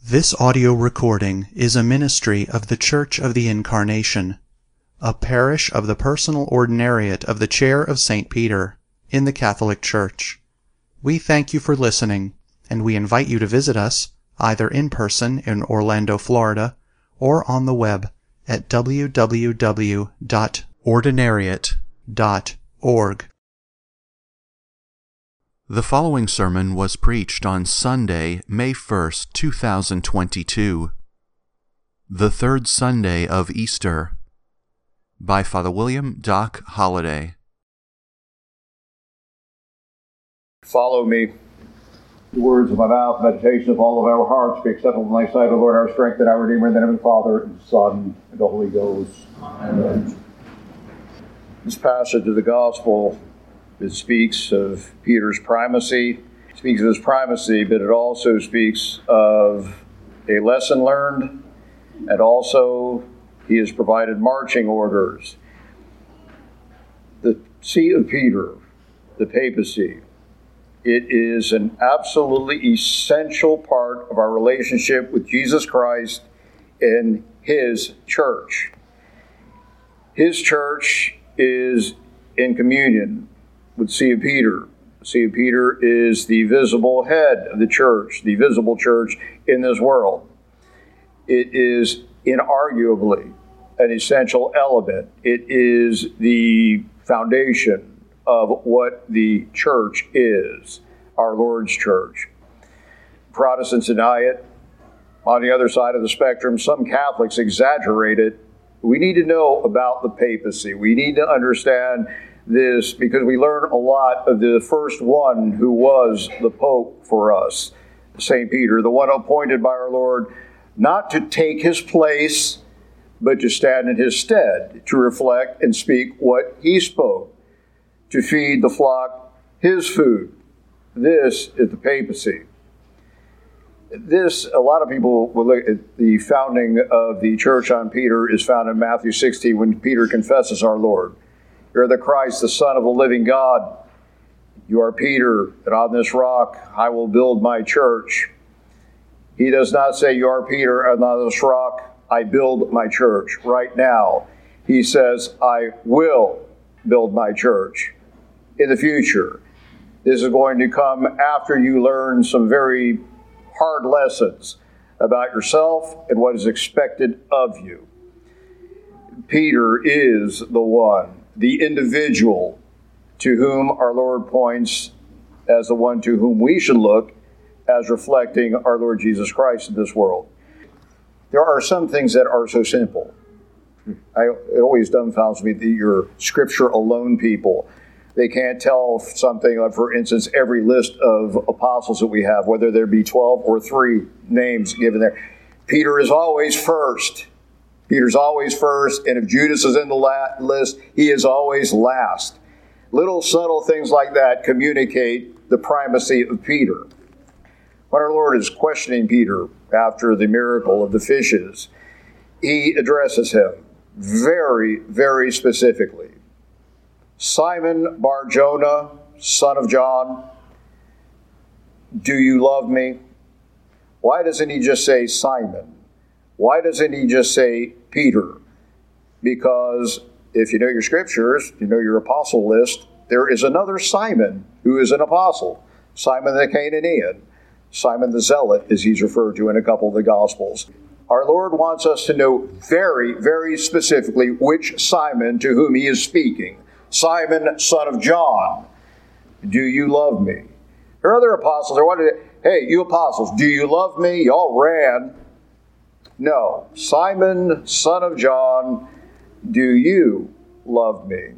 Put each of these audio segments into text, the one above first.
This audio recording is a ministry of the Church of the Incarnation, a parish of the personal ordinariate of the Chair of St. Peter in the Catholic Church. We thank you for listening, and we invite you to visit us either in person in Orlando, Florida, or on the web at www.ordinariate.org. The following sermon was preached on Sunday, May 1st, 2022, the third Sunday of Easter, by Father William Doc Holliday. Follow me. The words of my mouth, meditation of all of our hearts, be acceptable in thy sight, O Lord, our strength and our Redeemer, in the name of the Father, and the Son, and the Holy Ghost. Amen. This passage of the Gospel, it speaks of Peter's primacy. It speaks of his primacy, but it also speaks of a lesson learned, and also he has provided marching orders. The See of Peter, the papacy, it is an absolutely essential part of our relationship with Jesus Christ and His church. His church is in communion with See of Peter. See of Peter is the visible head of the church, the visible church in this world. It is inarguably an essential element. It is the foundation of what the church is, our Lord's church. Protestants deny it. On the other side of the spectrum, some Catholics exaggerate it. We need to know about the papacy. We need to understand this because we learn a lot of the first one who was the Pope for us, St. Peter, the one appointed by our Lord not to take his place, but to stand in his stead, to reflect and speak what he spoke, to feed the flock his food. This is the papacy. A lot of people will look at the founding of the church on Peter is found in Matthew 16 when Peter confesses our Lord. You're the Christ, the Son of the living God. You are Peter, and on this rock I will build my church. He does not say, you are Peter, and on this rock I build my church. Right now, he says, I will build my church. In the future, this is going to come after you learn some very hard lessons about yourself and what is expected of you. Peter is the one, the individual to whom our Lord points as the one to whom we should look as reflecting our Lord Jesus Christ in this world. There are some things that are so simple. It always dumbfounds me that you're Scripture alone people. They can't tell something, like, for instance, every list of apostles that we have, whether there be 12 or 3 names given there. Peter is always first. Peter's always first, and if Judas is in the list, he is always last. Little subtle things like that communicate the primacy of Peter. When our Lord is questioning Peter after the miracle of the fishes, he addresses him very, very specifically. Simon Bar-Jonah, son of John, do you love me? Why doesn't he just say Simon? Why doesn't he just say Peter? Because if you know your scriptures, you know your apostle list, there is another Simon who is an apostle. Simon the Canaanian. Simon the Zealot, as he's referred to in a couple of the Gospels. Our Lord wants us to know very, very specifically which Simon to whom he is speaking. Simon, son of John, do you love me? There are other apostles. Hey, you apostles, do you love me? Y'all ran. No. Simon, son of John, do you love me?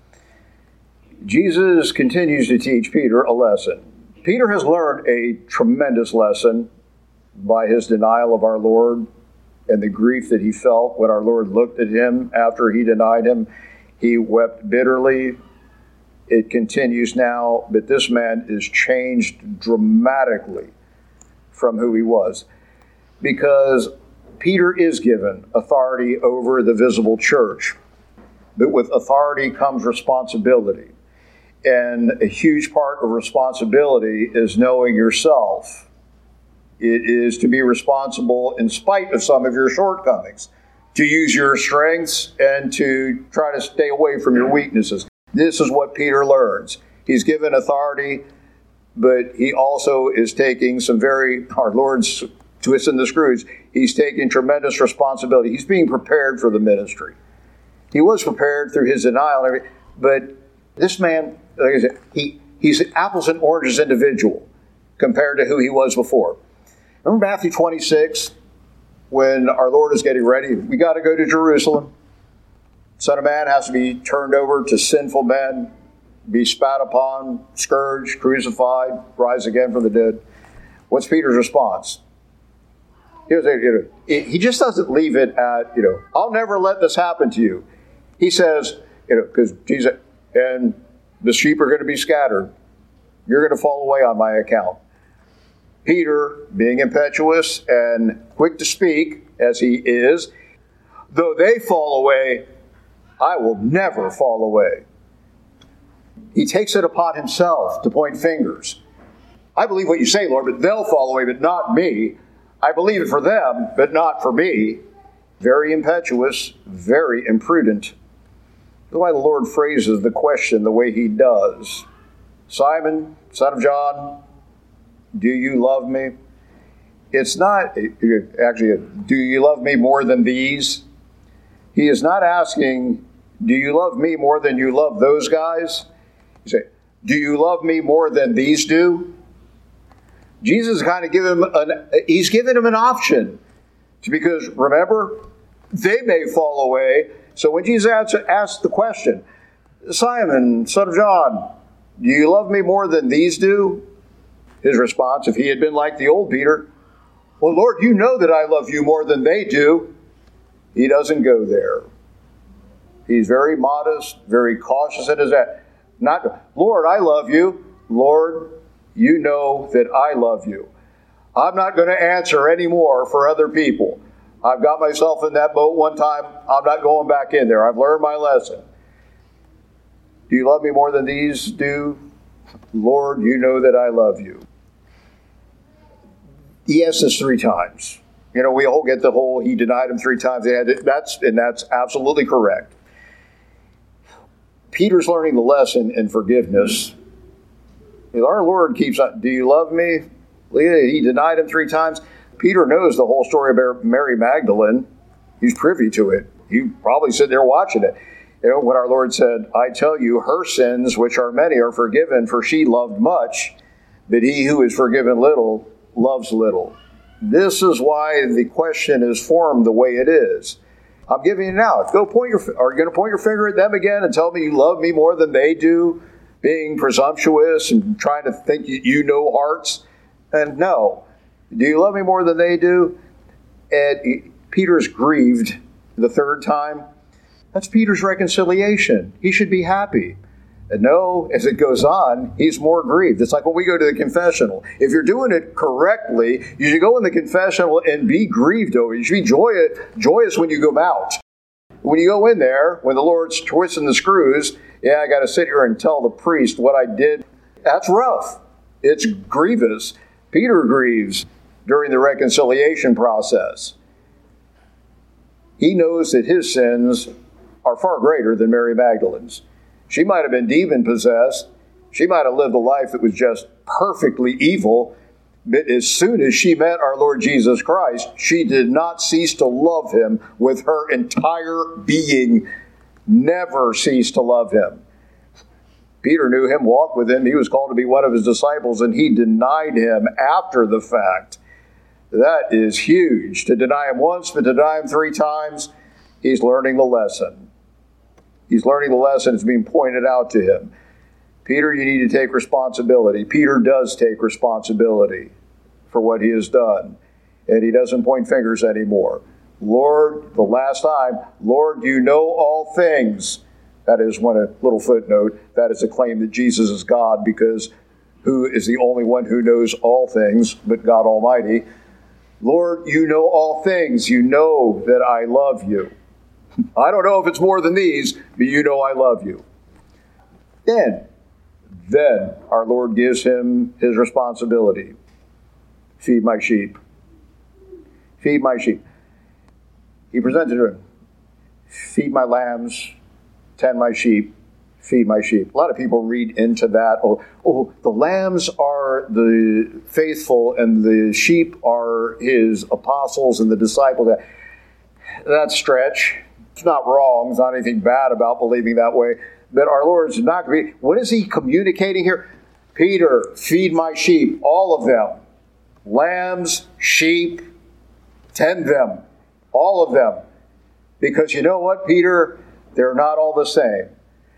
Jesus continues to teach Peter a lesson. Peter has learned a tremendous lesson by his denial of our Lord and the grief that he felt when our Lord looked at him after he denied him. He wept bitterly. It continues now, but this man is changed dramatically from who he was, because Peter is given authority over the visible church, but with authority comes responsibility. And a huge part of responsibility is knowing yourself It is to be responsible in spite of some of your shortcomings, to use your strengths and to try to stay away from your weaknesses. This is what Peter learns. He's given authority, but he also is taking our Lord's twisting the screws, he's taking tremendous responsibility. He's being prepared for the ministry. He was prepared through his denial, but this man, like I said, he's an apples and oranges individual compared to who he was before. Remember Matthew 26, when our Lord is getting ready? We got to go to Jerusalem. Son of Man has to be turned over to sinful men, be spat upon, scourged, crucified, rise again from the dead. What's Peter's response? He just doesn't leave it at, I'll never let this happen to you. He says, because Jesus, and the sheep are going to be scattered. You're going to fall away on my account. Peter, being impetuous and quick to speak, as he is, though they fall away, I will never fall away. He takes it upon himself to point fingers. I believe what you say, Lord, but they'll fall away, but not me. I believe it for them, but not for me. Very impetuous, very imprudent. That's why the Lord phrases the question the way he does. Simon, son of John, do you love me? It's not, actually, do you love me more than these? He is not asking, do you love me more than you love those guys? He said, do you love me more than these do? Jesus kind of he's given him an option. Because remember, they may fall away. So when Jesus asked the question, Simon, son of John, do you love me more than these do? His response, if he had been like the old Peter, well, Lord, you know that I love you more than they do. He doesn't go there. He's very modest, very cautious in his act. Not, Lord, I love you. Lord, you know that I love you. I'm not going to answer anymore for other people. I've got myself in that boat one time. I'm not going back in there. I've learned my lesson. Do you love me more than these do? Lord, you know that I love you. He asked this 3 times. We all get the whole, he denied him 3 times. That's absolutely correct. Peter's learning the lesson in forgiveness. Our Lord keeps on, do you love me? He denied him 3 times. Peter knows the whole story about Mary Magdalene. He's privy to it. He probably sitting there watching it. When our Lord said, I tell you, her sins, which are many, are forgiven, for she loved much, but he who is forgiven little loves little. This is why the question is formed the way it is. I'm giving you now. Are you going to point your finger at them again and tell me you love me more than they do? Being presumptuous and trying to think you know hearts? And no. Do you love me more than they do? And Peter's grieved the 3rd time. That's Peter's reconciliation. He should be happy. And no, as it goes on, he's more grieved. It's like when we go to the confessional. If you're doing it correctly, you should go in the confessional and be grieved over it. You should be joyous when you go out. When you go in there, when the Lord's twisting the screws, I got to sit here and tell the priest what I did. That's rough. It's grievous. Peter grieves during the reconciliation process. He knows that his sins are far greater than Mary Magdalene's. She might have been demon-possessed. She might have lived a life that was just perfectly evil. But as soon as she met our Lord Jesus Christ, she did not cease to love him with her entire being. Never ceased to love him. Peter knew him, walked with him. He was called to be one of his disciples, and he denied him after the fact. That is huge. To deny him once, but to deny him 3 times, he's learning the lesson. He's learning the lesson. It's being pointed out to him. Peter, you need to take responsibility. Peter does take responsibility for what he has done. And he doesn't point fingers anymore. Lord, the last time, Lord, you know all things. That is a little footnote. That is a claim that Jesus is God, because who is the only one who knows all things but God Almighty? Lord, you know all things. You know that I love you. I don't know if it's more than these, but you know I love you. Then our Lord gives him his responsibility. feed my sheep. Feed my sheep. He presented to him, feed my lambs, tend my sheep, feed my sheep. A lot of people read into that, the lambs are the faithful and the sheep are his apostles and the disciples. That's stretch. It's not wrong. It's not anything bad about believing that way. But our Lord is not going to be. What is he communicating here? Peter, feed my sheep, all of them. Lambs, sheep, tend them, all of them. Because you know what, Peter? They're not all the same.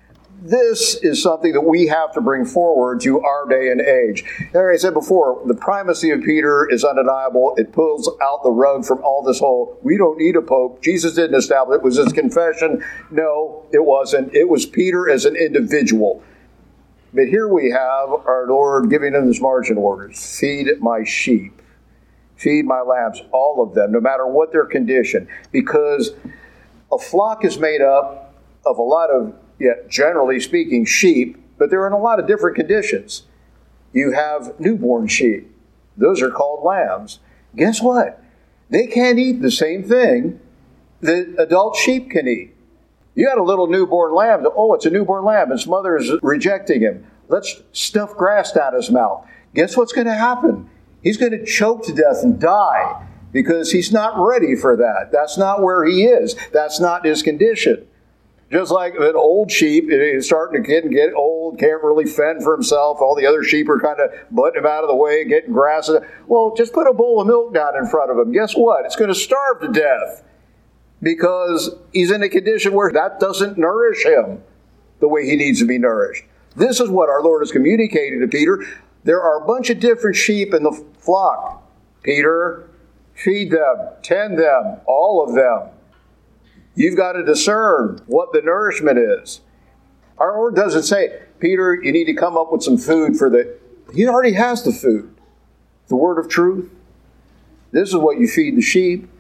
This is something that we have to bring forward to our day and age. Like I said before, the primacy of Peter is undeniable. It pulls out the rug from all this whole, we don't need a pope. Jesus didn't establish it. Was his confession? No, it wasn't. It was Peter as an individual. But here we have our Lord giving him his marching orders. Feed my sheep. Feed my lambs, all of them, no matter what their condition. Because a flock is made up of a lot of, generally speaking, sheep, but they're in a lot of different conditions. You have newborn sheep. Those are called lambs. Guess what? They can't eat the same thing that adult sheep can eat. You got a little newborn lamb. Oh, it's a newborn lamb. Its mother is rejecting him. Let's stuff grass down his mouth. Guess what's going to happen? He's going to choke to death and die because he's not ready for that. That's not where he is. That's not his condition. Just like an old sheep is starting to get old, can't really fend for himself. All the other sheep are kind of butting him out of the way, getting grass. Well, just put a bowl of milk down in front of him. Guess what? It's going to starve to death because he's in a condition where that doesn't nourish him the way he needs to be nourished. This is what our Lord is communicating to Peter. There are a bunch of different sheep in the flock. Peter, feed them, tend them, all of them. You've got to discern what the nourishment is. Our Lord doesn't say, Peter, you need to come up with some food for the... He already has the food. The word of truth. This is what you feed the sheep.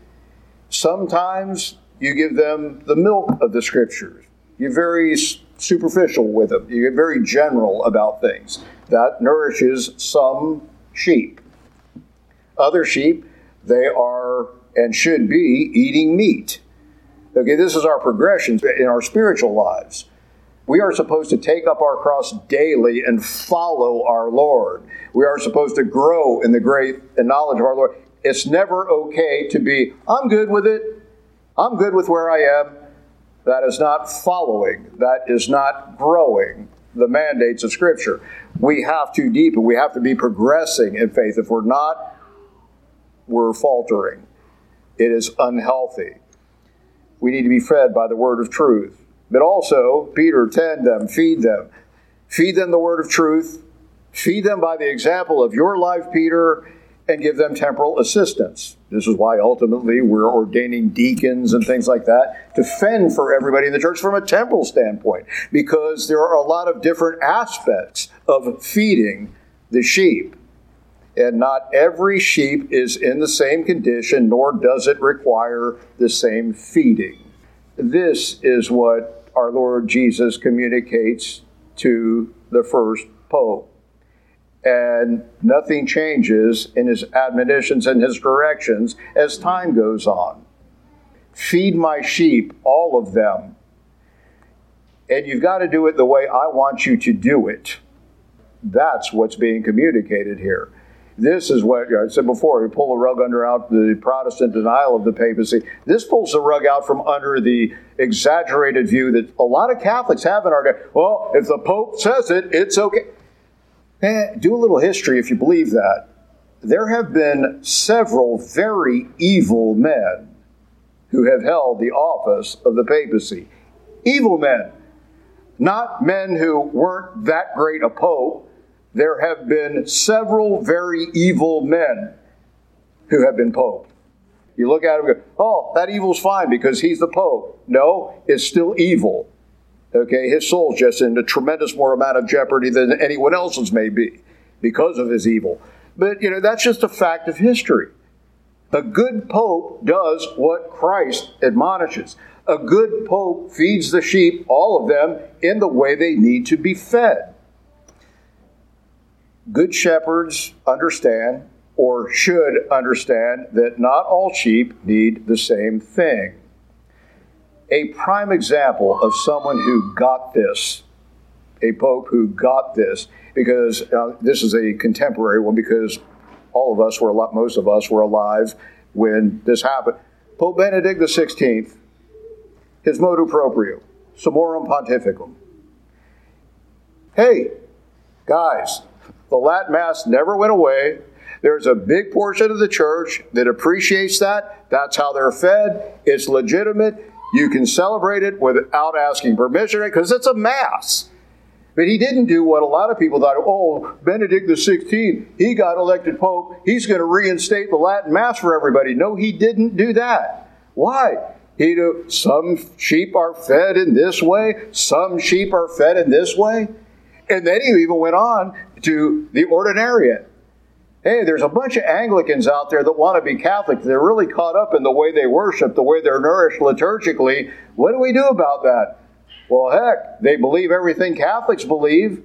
Sometimes you give them the milk of the Scriptures. You're very superficial with them. You get very general about things. That nourishes some sheep. Other sheep, they are and should be eating meat. Okay, this is our progression in our spiritual lives. We are supposed to take up our cross daily and follow our Lord. We are supposed to grow in the great knowledge of our Lord. It's never okay to be, I'm good with it. I'm good with where I am. That is not following. That is not growing the mandates of Scripture. We have to deepen. We have to be progressing in faith. If we're not, we're faltering. It is unhealthy. We need to be fed by the word of truth. But also, Peter, tend them, feed them. Feed them the word of truth. Feed them by the example of your life, Peter, and give them temporal assistance. This is why ultimately we're ordaining deacons and things like that to fend for everybody in the church from a temporal standpoint, because there are a lot of different aspects of feeding the sheep. And not every sheep is in the same condition, nor does it require the same feeding. This is what our Lord Jesus communicates to the first pope. And nothing changes in his admonitions and his directions as time goes on. Feed my sheep, all of them. And you've got to do it the way I want you to do it. That's what's being communicated here. This is what I said before, we pull the rug out the Protestant denial of the papacy. This pulls the rug out from under the exaggerated view that a lot of Catholics have in our day. Well, if the Pope says it, it's okay. Do a little history if you believe that. There have been several very evil men who have held the office of the papacy. Evil men. Not men who weren't that great a pope. There have been several very evil men who have been pope. You look at him and go, oh, that evil's fine because he's the pope. No, it's still evil. Okay, his soul's just in a tremendous more amount of jeopardy than anyone else's may be because of his evil. But, that's just a fact of history. A good pope does what Christ admonishes. A good pope feeds the sheep, all of them, in the way they need to be fed. Good shepherds understand or should understand that not all sheep need the same thing. A prime example of someone who got this, a pope who got this, because this is a contemporary one, because most of us were alive when this happened. Pope Benedict XVI, his motu proprio, Summorum Pontificum. Hey, guys, the Latin Mass never went away. There's a big portion of the church that appreciates that. That's how they're fed. It's legitimate. You can celebrate it without asking permission, because it's a Mass. But he didn't do what a lot of people thought. Oh, Benedict XVI, he got elected Pope. He's going to reinstate the Latin Mass for everybody. No, he didn't do that. Why? Some sheep are fed in this way. Some sheep are fed in this way. And then he even went on to the ordinariate. Hey, there's a bunch of Anglicans out there that want to be Catholic. They're really caught up in the way they worship, the way they're nourished liturgically. What do we do about that? Well, heck, they believe everything Catholics believe.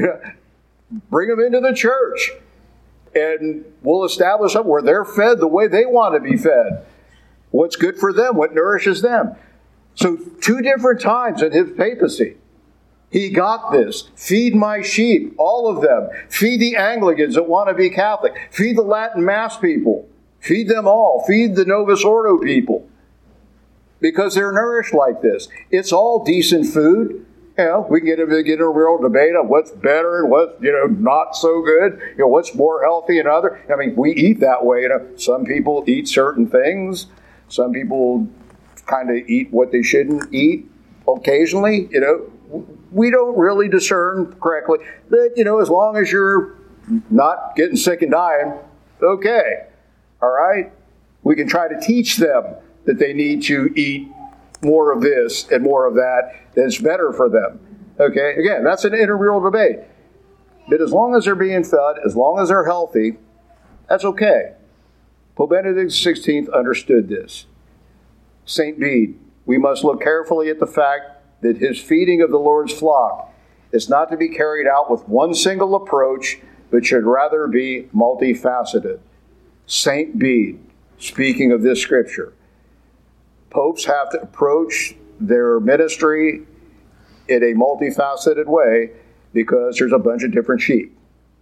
Bring them into the church. And we'll establish up where they're fed the way they want to be fed. What's good for them, what nourishes them. So 2 different times in his papacy, he got this. Feed my sheep, all of them. Feed the Anglicans that want to be Catholic. Feed the Latin Mass people. Feed them all. Feed the Novus Ordo people. Because they're nourished like this. It's all decent food. We can get in a real debate on what's better and what's, not so good. What's more healthy and other. We eat that way. Some people eat certain things. Some people kind of eat what they shouldn't eat occasionally. We don't really discern correctly. But, as long as you're not getting sick and dying, okay. All right? We can try to teach them that they need to eat more of this and more of that that's better for them. Okay? Again, that's an intramural debate. But as long as they're being fed, as long as they're healthy, that's okay. Pope Benedict XVI understood this. St. Bede, we must look carefully at the fact that his feeding of the Lord's flock is not to be carried out with one single approach, but should rather be multifaceted. St. Bede, speaking of this scripture, popes have to approach their ministry in a multifaceted way because there's a bunch of different sheep.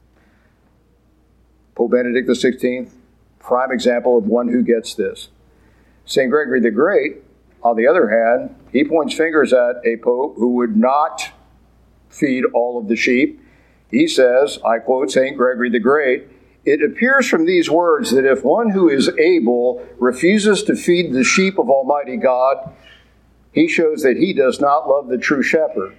Pope Benedict XVI, prime example of one who gets this. St. Gregory the Great, on the other hand, he points fingers at a pope who would not feed all of the sheep. He says, I quote St. Gregory the Great, "It appears from these words that if one who is able refuses to feed the sheep of Almighty God, he shows that he does not love the true shepherd."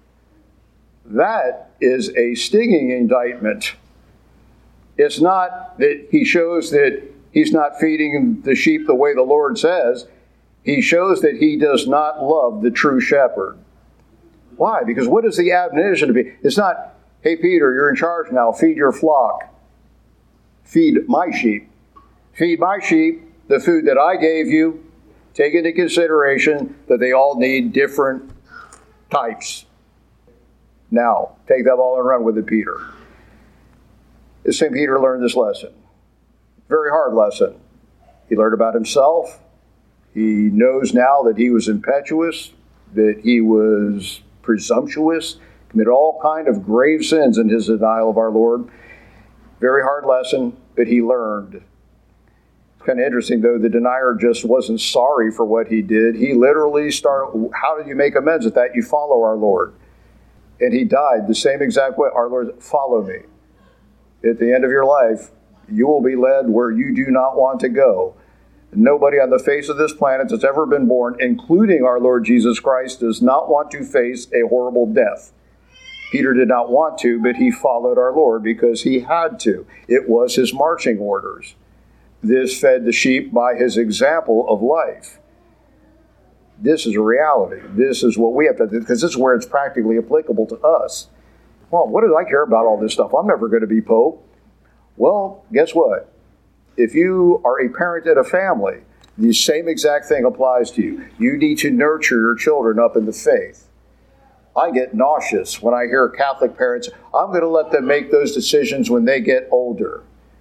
That is a stinging indictment. It's not that he shows that he's not feeding the sheep the way the Lord says. He shows that he does not love the true shepherd. Why? Because what is the admonition to be? It's not, hey, Peter, you're in charge now. Feed your flock. Feed my sheep. Feed my sheep the food that I gave you. Take into consideration that they all need different types. Now, take that ball and run with it, Peter. St. Peter learned this lesson. Very hard lesson. He learned about himself. He knows now that he was impetuous, that he was presumptuous, committed all kind of grave sins in his denial of our Lord. Very hard lesson, but he learned. It's kind of interesting, though, the denier just wasn't sorry for what he did. He literally started, how do you make amends with that? You follow our Lord. And he died the same exact way. Our Lord, follow me. At the end of your life, you will be led where you do not want to go. Nobody on the face of this planet that's ever been born, including our Lord Jesus Christ, does not want to face a horrible death. Peter did not want to, but he followed our Lord because he had to. It was his marching orders. This fed the sheep by his example of life. This is a reality. This is what we have to do, because this is where it's practically applicable to us. Well, what do I care about all this stuff? I'm never going to be Pope. Well, guess what? If you are a parent in a family, the same exact thing applies to you. You need to nurture your children up in the faith. I get nauseous when I hear Catholic parents, I'm going to let them make those decisions when they get older.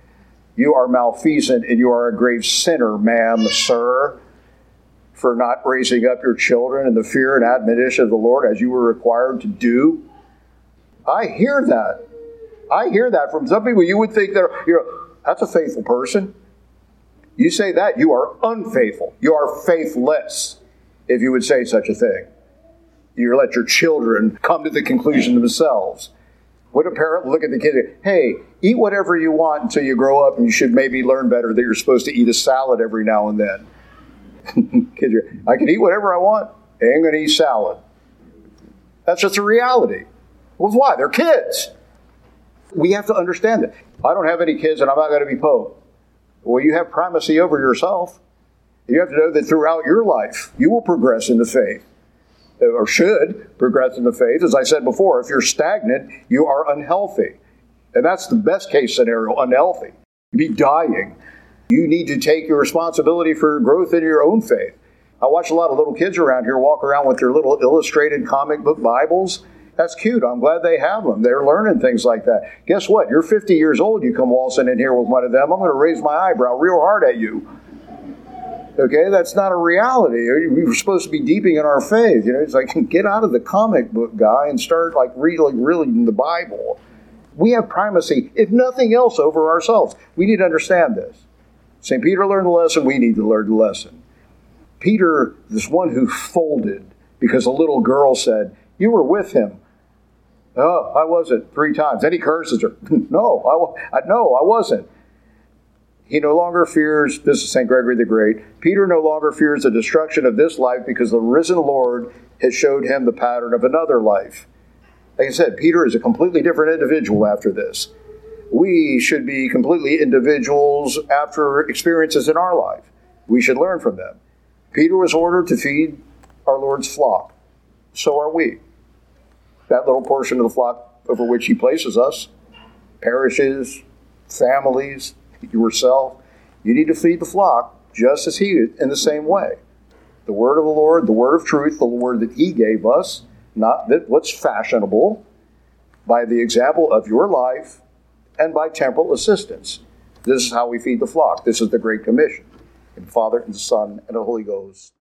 You are malfeasant and you are a grave sinner, ma'am, sir, for not raising up your children in the fear and admonition of the Lord as you were required to do. I hear that. I hear that from some people. You would think that's a faithful person. You say that, you are unfaithful. You are faithless if you would say such a thing. You let your children come to the conclusion themselves. Would a parent look at the kid and say, hey, eat whatever you want until you grow up, and you should maybe learn better that you're supposed to eat a salad every now and then. Kids, I can eat whatever I want. I ain't going to eat salad. That's just a reality. Well, why? They're kids. We have to understand it. I don't have any kids and I'm not going to be Pope. Well, you have primacy over yourself. You have to know that throughout your life, you will progress in the faith, or should progress in the faith. As I said before, if you're stagnant, you are unhealthy. And that's the best case scenario, unhealthy. You'd be dying. You need to take your responsibility for growth in your own faith. I watch a lot of little kids around here walk around with their little illustrated comic book Bibles. That's cute. I'm glad they have them. They're learning things like that. Guess what? You're 50 years old. You come waltzing in here with one of them. I'm going to raise my eyebrow real hard at you. Okay? That's not a reality. We're supposed to be deepening in our faith. You know, it's like, get out of the comic book guy and start like reading the Bible. We have primacy, if nothing else, over ourselves. We need to understand this. St. Peter learned the lesson. We need to learn the lesson. Peter, this one who folded because a little girl said, you were with him. Oh, I wasn't 3 times. Then he curses her. No, I wasn't. He no longer fears, this is St. Gregory the Great, Peter no longer fears the destruction of this life because the risen Lord has showed him the pattern of another life. Like I said, Peter is a completely different individual after this. We should be completely individuals after experiences in our life. We should learn from them. Peter was ordered to feed our Lord's flock. So are we. That little portion of the flock over which he places us, parishes, families, yourself, you need to feed the flock just as he did in the same way. The word of the Lord, the word of truth, the word that he gave us, not that what's fashionable, by the example of your life and by temporal assistance. This is how we feed the flock. This is the Great Commission. In the Father, and the Son, and the Holy Ghost.